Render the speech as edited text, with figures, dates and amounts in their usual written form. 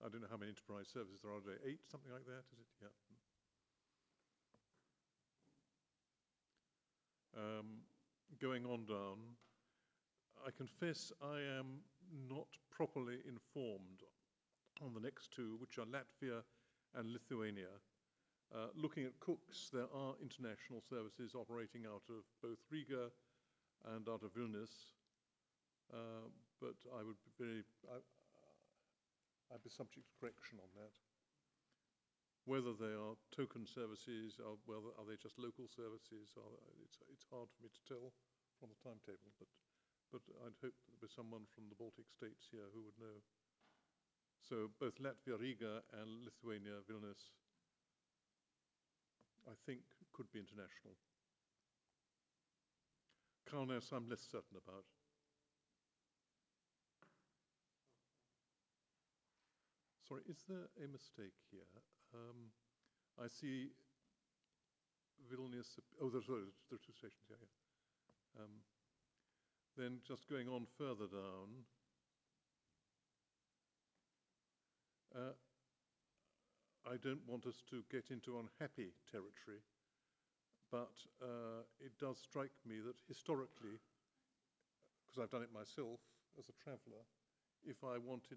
I don't know how many enterprise services there are today. 8, something like that, is it? Yeah. Going on down, I confess I am not properly informed on the next two, which are Latvia and Lithuania. Looking at Cooks, there are international services operating out of both Riga and out of Vilnius, but I would be I'd be subject to correction on that. Whether they are token services, or whether are they just local services, it's hard for me to tell from the timetable. But I'd hope that there'd be someone from the Baltic states here who would know. So both Latvia, Riga, and Lithuania, Vilnius, I think could be international. Kaunas, I'm less certain about. Sorry, is there a mistake here? I see Vilnius. Oh, there are 2 stations. Yeah. Then just going on further down. I don't want us to get into unhappy territory, but it does strike me that historically, because I've done it myself as a traveller, if I wanted